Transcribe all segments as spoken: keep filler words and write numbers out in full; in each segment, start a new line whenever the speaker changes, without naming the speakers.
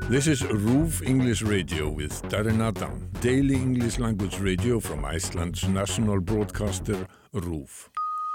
This is RÚV English Radio with Darren Adam, daily English language radio from Iceland's national broadcaster, RÚV.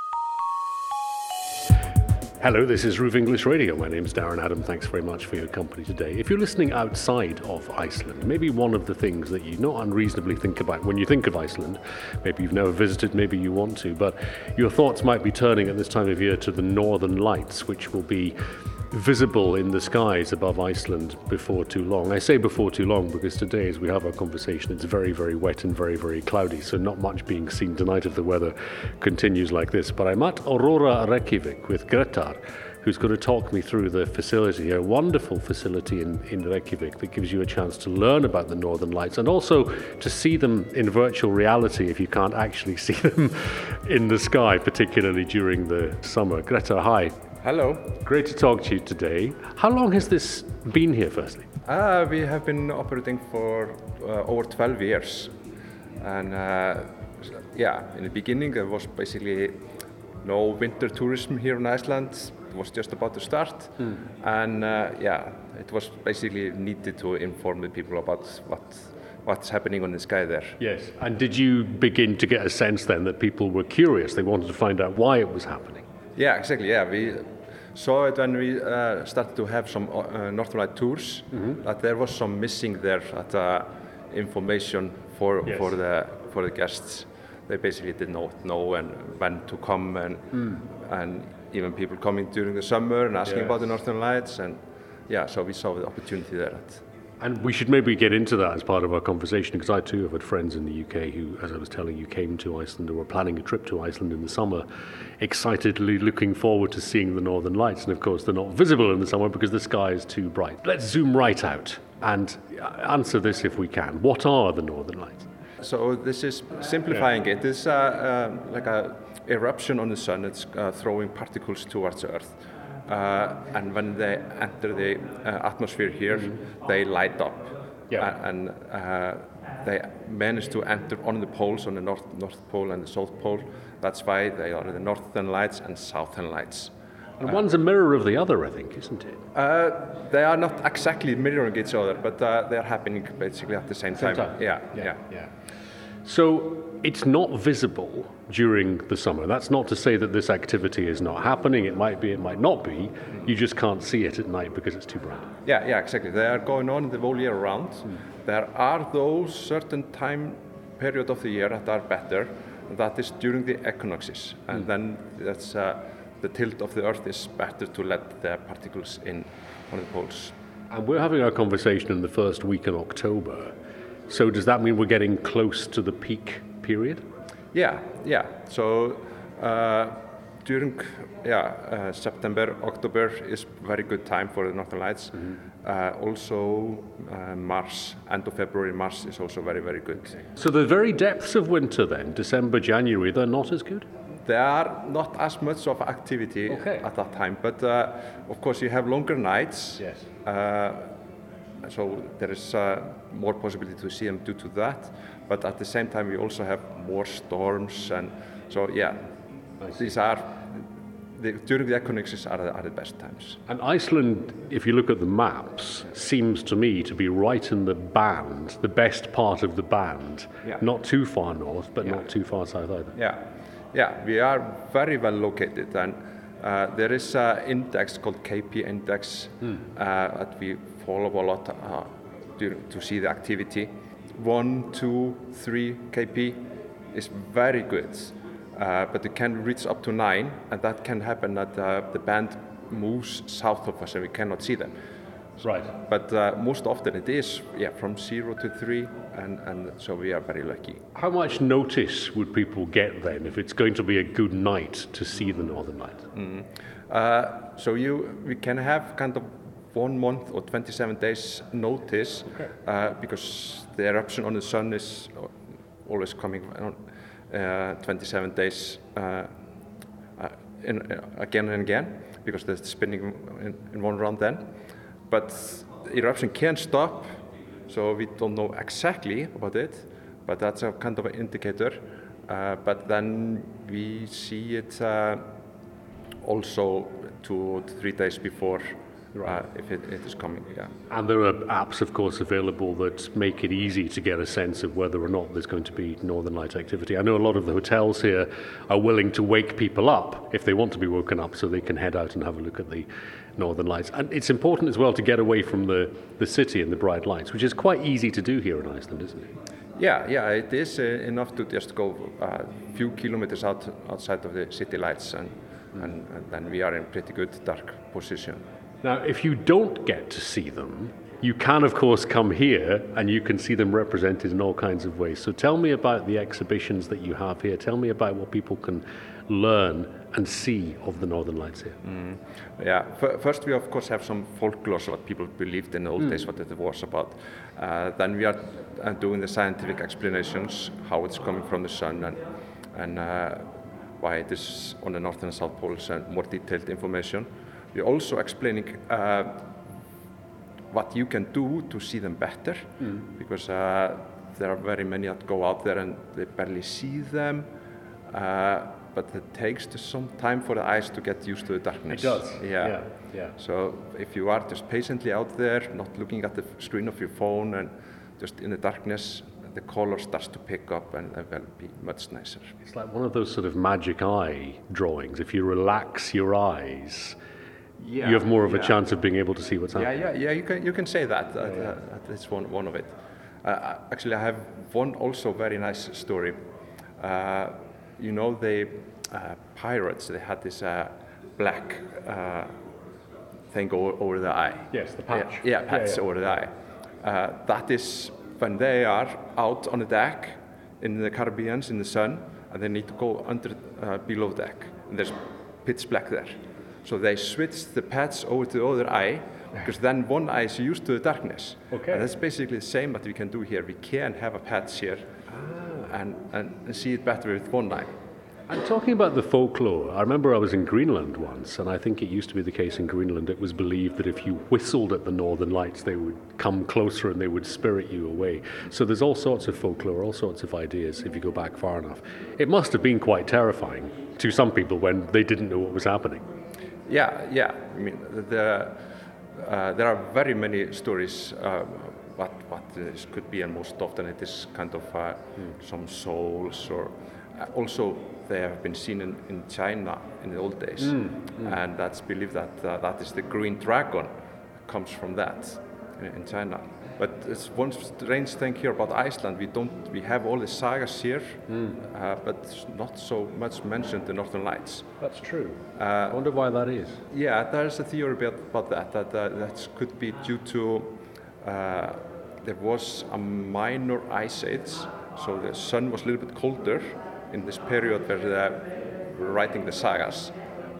Hello, this is RÚV English Radio. My name is Darren Adam. Thanks very much for your company today. If you're listening outside of Iceland, maybe one of the things that you not unreasonably think about when you think of Iceland, maybe you've never visited, maybe you want to, but your thoughts might be turning at this time of year to the Northern Lights, which will be visible in the skies above Iceland before too long. I say before too long because today, as we have our conversation, it's very, very wet and very, very cloudy, so not much being seen tonight if the weather continues like this. But I'm at Aurora Reykjavik with Grétar, who's going to talk me through the facility, a wonderful facility in, in Reykjavik that gives you a chance to learn about the Northern Lights and also to see them in virtual reality if you can't actually see them in the sky, particularly during the summer. Grétar, hi.
Hello.
Great to talk to you today. How long has this been here, firstly?
Uh, we have been operating for uh, over twelve years. And uh, yeah, in the beginning there was basically no winter tourism here in Iceland. It was just about to start. Hmm. And uh, yeah, it was basically needed to inform the people about what what's happening on the sky there.
Yes. And did you begin to get a sense then that people were curious? They wanted to find out why it was happening?
Yeah, exactly. Yeah, we saw it when we uh, started to have some uh, Northern Light tours. Mm-hmm. That there was some missing there at uh, information for yes. for the for the guests. They basically did not know and when to come and mm. and even people coming during the summer and asking yes. about the Northern Lights, and yeah, so we saw the opportunity there. At,
And we should maybe get into that as part of our conversation, because I too have had friends in the U K who, as I was telling you, came to Iceland or were planning a trip to Iceland in the summer, excitedly looking forward to seeing the Northern Lights. And of course, they're not visible in the summer because the sky is too bright. Let's zoom right out and answer this if we can. What are the Northern Lights?
So this is simplifying yeah. it. It's uh, uh, like a eruption on the sun. It's uh, throwing particles towards Earth. Uh, and when they enter the uh, atmosphere here, mm-hmm. they light up, yeah. uh, and uh, they manage to enter on the poles, on the north North Pole and the South Pole. That's why they are the Northern Lights and Southern Lights.
And uh, one's a mirror of the other, I think, isn't it?
Uh, they are not exactly mirroring each other, but uh, they are happening basically at the same,
same
time.
time.
Yeah,
yeah,
yeah,
yeah. So it's not visible during the summer. That's not to say that this activity is not happening. It might be, it might not be. You just can't see it at night because it's too bright.
Yeah, yeah, exactly. They are going on the whole year round. Mm. There are those certain time period of the year that are better. That is during the equinoxes, and mm. then that's uh, the tilt of the Earth is better to let the particles in on the poles.
And we're having our conversation in the first week in October. So does that mean we're getting close to the peak period?
Yeah, yeah. So uh, during yeah uh, September, October is very good time for the Northern Lights. Mm-hmm. Uh, also uh, March, end of February, March is also very, very good.
So the very depths of winter then, December, January, they're not as good?
There are not as much of activity okay. at that time, but uh, of course you have longer nights.
Yes.
Uh, So there is uh, more possibility to see them due to that, but at the same time we also have more storms, and so yeah, these are the, during the equinoxes are the, are the best times.
And Iceland, if you look at the maps, seems to me to be right in the band, the best part of the band, yeah. not too far north, but yeah. not too far south either.
Yeah, yeah, we are very well located, and uh, there is an index called K P index hmm. uh, that we follow a lot uh, during, to see the activity. One, two, three K P is very good, uh, but it can reach up to nine, and that can happen that uh, the band moves south of us and we cannot see them.
Right.
But uh, most often it is yeah from zero to three, and, and so we are very lucky.
How much notice would people get then if it's going to be a good night to see the Northern Lights?
Mm. Uh, so you we can have kind of one month or twenty-seven days notice, okay. uh, because the eruption on the sun is always coming on uh, twenty-seven days uh, uh, in, uh, again and again, because they're spinning in, in one round then. But eruption can stop, so we don't know exactly about it, but that's a kind of an indicator. Uh, but then we see it uh, also two to three days before right. uh, if it, it is coming. Yeah.
And there are apps, of course, available that make it easy to get a sense of whether or not there's going to be Northern Light activity. I know a lot of the hotels here are willing to wake people up if they want to be woken up, so they can head out and have a look at the Northern Lights. And it's important as well to get away from the, the city and the bright lights, which is quite easy to do here in Iceland, isn't it?
Yeah, yeah, it is uh, enough to just go a few kilometers out outside of the city lights, and, mm. and, and then we are in pretty good dark position.
Now, if you don't get to see them, you can, of course, come here and you can see them represented in all kinds of ways. So tell me about the exhibitions that you have here. Tell me about what people can learn and see of the Northern Lights here.
Mm. Yeah, F- first we of course have some folklore, what people believed in the old mm. days, what it was about. Uh, then we are uh, doing the scientific explanations, how it's coming from the sun, and, and uh, why it is on the north and south poles, and more detailed information. We're also explaining uh, what you can do to see them better, mm. because uh, there are very many that go out there and they barely see them. Uh, but it takes some time for the eyes to get used to the darkness.
It does.
Yeah.
yeah. yeah.
So if you are just patiently out there, not looking at the screen of your phone and just in the darkness, the color starts to pick up and it will be much nicer.
It's like one of those sort of magic eye drawings. If you relax your eyes, yeah. you have more of a yeah. chance of being able to see what's happening.
Yeah, yeah, yeah. You can you can say that. Yeah, uh, yeah. Uh, that's one one of it. Uh, actually, I have one also very nice story. Uh, You know, the uh, pirates, they had this uh, black uh, thing over, over the eye.
Yes, the patch.
Yeah, yeah patch yeah, yeah. over the eye. Uh, that is when they are out on the deck in the Caribbean in the sun, and they need to go under uh, below deck. And there's pitch black there. So they switch the patch over to the other eye, because then one eye is used to the darkness.
Okay.
And that's basically the same that we can do here. We can have a patch here. Ah. And, and see it better with one eye.
And talking about the folklore, I remember I was in Greenland once, and I think it used to be the case in Greenland. It was believed that if you whistled at the Northern Lights, they would come closer and they would spirit you away. So there's all sorts of folklore, all sorts of ideas if you go back far enough. It must have been quite terrifying to some people when they didn't know what was happening.
Yeah, yeah. I mean, the, uh, there are very many stories. Uh, What, what this could be, and most often it is kind of uh, mm. some souls, or uh, also they have been seen in, in China in the old days, mm. Mm. and that's believed that uh, that is the green dragon, comes from that in, in China. But it's one strange thing here about Iceland. We don't, we have all the sagas here, mm. uh, but not so much mentioned the Northern Lights.
That's true. Uh, I wonder why that is.
Yeah, there's a theory about, about that. That uh, that could be due to. Uh, there was a minor ice age, so the sun was a little bit colder in this period where they were writing the sagas,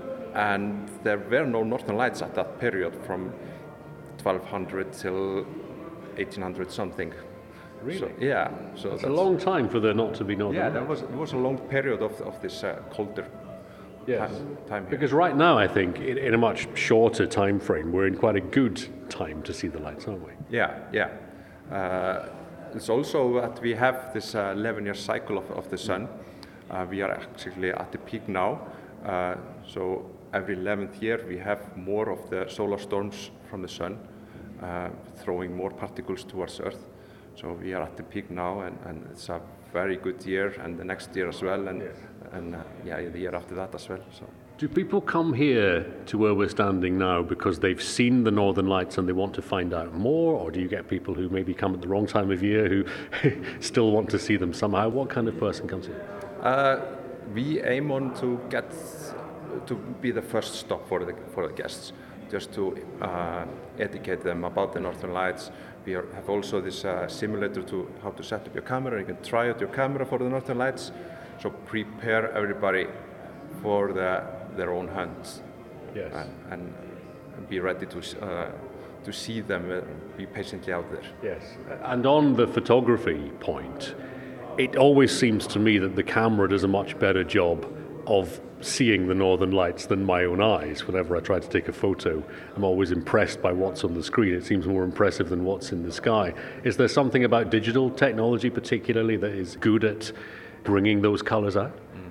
and there were no Northern Lights at that period from twelve hundred till eighteen hundred something.
Really?
So, yeah.
So that's, that's a long time for there not to be Northern
yeah,
Lights.
Yeah, there was it was a long period of of this uh, colder.
Yes.
Time, time here.
Because right now, I think, in, in a much shorter time frame, we're in quite a good time to see the lights, aren't we?
Yeah, yeah. Uh, it's also that we have this uh, eleven-year cycle of, of the sun. Uh, we are actually at the peak now. Uh, so every eleventh year, we have more of the solar storms from the sun, uh, throwing more particles towards Earth. So we are at the peak now, and, and it's a very good year, and the next year as well. And, yes. And uh, yeah, the year after that as well. So.
Do people come here to where we're standing now because they've seen the Northern Lights and they want to find out more, or do you get people who maybe come at the wrong time of year who still want to see them somehow? What kind of person comes here?
Uh, we aim on to get to be the first stop for the for the guests, just to uh, educate them about the Northern Lights. We are, have also this uh, simulator to how to set up your camera. You can try out your camera for the Northern Lights. So prepare everybody for the, their own hunt,
yes.
and, and be ready to uh, to see them. Uh, be patiently out there.
Yes, and on the photography point, it always seems to me that the camera does a much better job of seeing the Northern Lights than my own eyes. Whenever I try to take a photo, I'm always impressed by what's on the screen. It seems more impressive than what's in the sky. Is there something about digital technology particularly that is good at bringing those colours out?
Mm.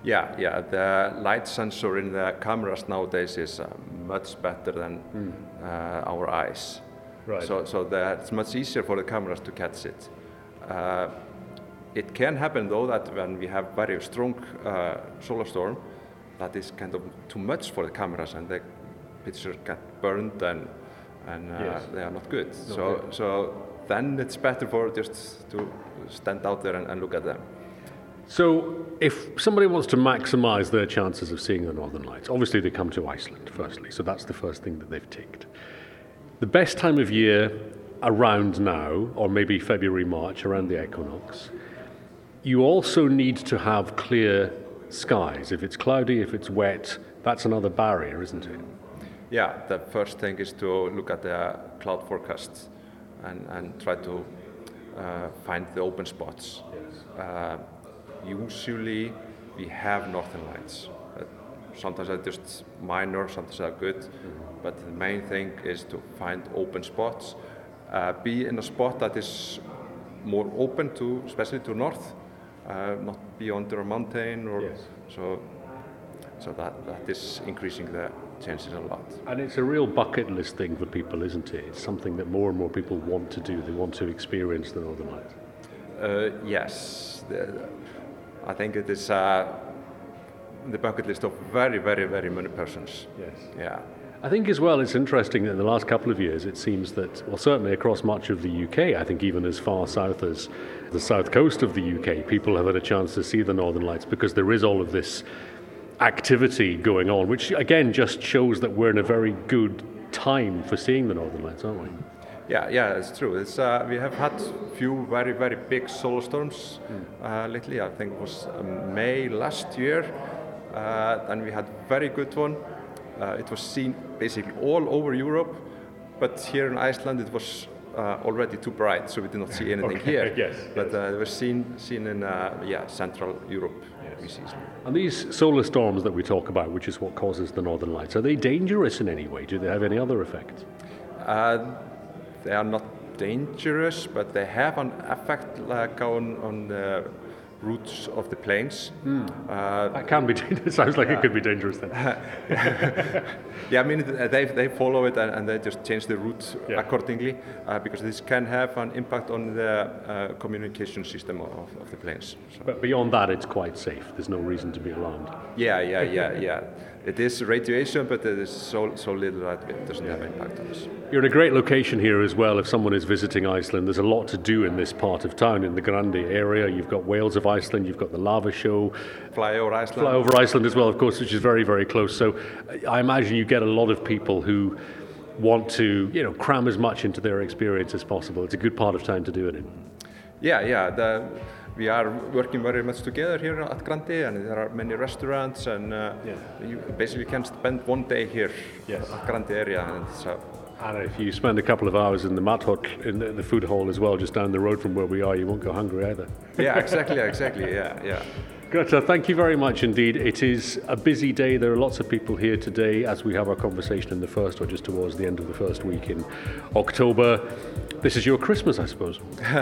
Yeah, yeah. The light sensor in the cameras nowadays is uh, much better than mm. uh, our eyes.
Right.
So, so that it's much easier for the cameras to catch it. Uh, it can happen though that when we have very strong uh, solar storm, that is kind of too much for the cameras, and the pictures get burned and and uh, yes. they are not good. Not so, good. so then it's better for just to stand out there and, and look at them.
So, if somebody wants to maximize their chances of seeing the Northern Lights, obviously they come to Iceland firstly, so that's the first thing that they've ticked. The best time of year around now, or maybe February, March, around the equinox, you also need to have clear skies. If it's cloudy, if it's wet, that's another barrier, isn't it?
Yeah, the first thing is to look at the cloud forecasts and, and try to uh, find the open spots.
Yes.
Uh, usually we have northern lights. Uh, sometimes they're just minor, sometimes they're good, mm-hmm. but the main thing is to find open spots, uh, be in a spot that is more open to, especially to north, uh, not be under a mountain, or
yes.
so. So that that is increasing the chances a lot.
And it's a real bucket list thing for people, isn't it? It's something that more and more people want to do. They want to experience the Northern Lights.
Uh, yes, the, I think it is uh, the bucket list of very, very, very many persons.
Yes.
Yeah.
I think as well it's interesting that in the last couple of years it seems that, well, certainly across much of the U K, I think even as far south as the south coast of the U K, people have had a chance to see the Northern Lights because there is all of this activity going on, which again just shows that we're in a very good time for seeing the Northern Lights, aren't we?
Yeah, yeah, it's true. It's, uh, we have had few very, very big solar storms mm. uh, lately. I think it was uh, May last year, uh, and we had very good one. Uh, it was seen basically all over Europe, but here in Iceland it was uh, already too bright, so we did not see anything
okay.
here.
Yes,
but
yes.
Uh, it was seen seen in uh, yeah Central Europe.
Yes. And these solar storms that we talk about, which is what causes the Northern Lights, are they dangerous in any way? Do they have any other effects?
Uh, they are not dangerous, but they have an effect like on on the routes of the planes.
Mm. Uh, that can be dangerous. Sounds like yeah. It could be dangerous then.
Yeah, I mean, they they follow it and, and they just change the route
yeah.
accordingly, uh, because this can have an impact on the uh, communication system of, of the planes. So.
But beyond that, it's quite safe. There's no reason to be alarmed.
Yeah, yeah, yeah, yeah. It is radiation, but it is so so little that it doesn't
yeah.
have impact on us.
You're in a great location here as well. If someone is visiting Iceland, there's a lot to do in this part of town, in the Grandi area. You've got Wales of Iceland, you've got the Lava Show.
Fly over Iceland.
Fly over Iceland as well, of course, which is very, very close. So I imagine you get a lot of people who want to, you know, cram as much into their experience as possible. It's a good part of town to do it in.
Yeah, yeah. The, we are working very much together here at Grandi, and there are many restaurants, and uh, yeah. you basically can spend one day here yes. at Grandi area. And so.
And if you spend a couple of hours in the Mathot, in the, the food hall as well, just down the road from where we are, you won't go hungry either.
Yeah, exactly, exactly, yeah, yeah.
Greta, thank you very much indeed. It is a busy day. There are lots of people here today as we have our conversation in the first, or just towards the end of the first week in October. This is your Christmas, I suppose.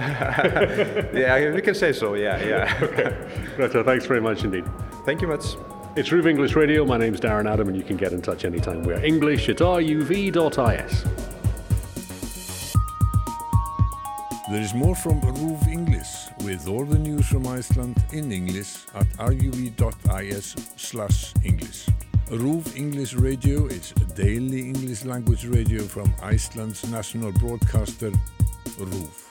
Yeah, we can say so, yeah, yeah.
Okay. Greta, thanks very much indeed.
Thank you much.
It's RÚV English Radio. My name's Darren Adam, and you can get in touch anytime. We're English at R U V dot I S.
There is more from RÚV English, with all the news from Iceland in English at R U V dot I S slash English. RÚV English Radio is a daily English language radio from Iceland's national broadcaster, RÚV.